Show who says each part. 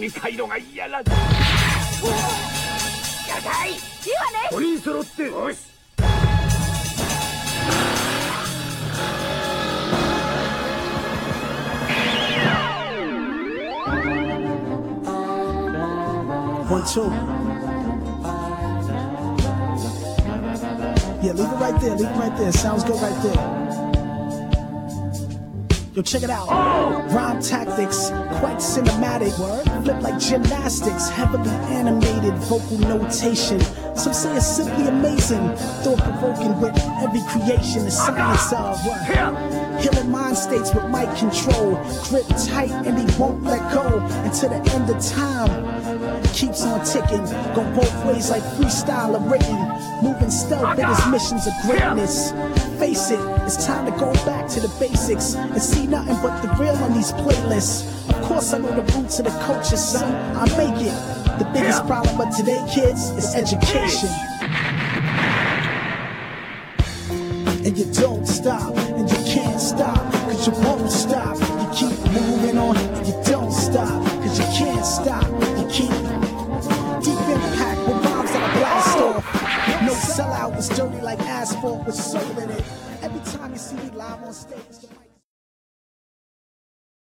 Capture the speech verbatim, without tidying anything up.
Speaker 1: 組回路が嫌なんだ。やだい。いいわね。ごにん揃って。よし。
Speaker 2: One, two. Yeah, leave it right there, leave it right there. Sounds good right there. Yo, check it out. Oh! Rhyme tactics, quite cinematic. Word? Flip like gymnastics, heavily animated vocal notation. Some say it's simply amazing, thought-provoking with every creation. The science of what? Healing mind states with mic control. Grip tight and he won't let go until the end of time. Keeps on ticking, go both ways like freestyle or written. Moving stealth in his missions of greatness. Face it, it's time to go back to the basics and see nothing but the real on these playlists. Of course I know the roots of the culture, son, I make it. The biggest problem of today, kids, is education. And you don't stop, and you can't stop, cause you won't stop. You keep moving on, and you don't stop, cause you can't stop. You keep deep impact with rhymes that are blast off. No sellout, it's dirty like asphalt with soul in it. Every time you see me live on stage.